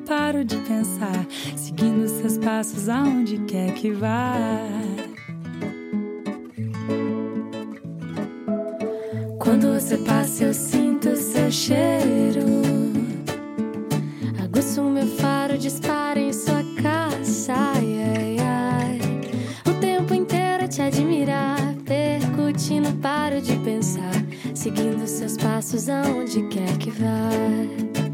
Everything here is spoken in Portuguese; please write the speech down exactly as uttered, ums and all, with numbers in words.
paro de pensar, seguindo seus passos aonde quer que vá. Quando você passa eu sinto seu cheiro, aguço meu faro, dispara em sua caça. Ai, ai, ai. O tempo inteiro te admirar, percutindo, paro de pensar, seguindo seus passos aonde quer que vá.